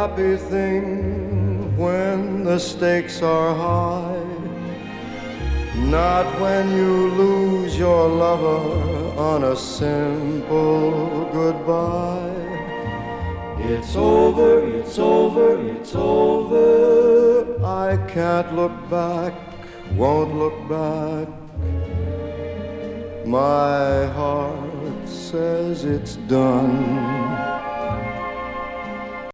happy thing when the stakes are high, not when you lose your lover on a simple goodbye. It's over, it's over, it's over. I can't look back, won't look back. My heart says it's done.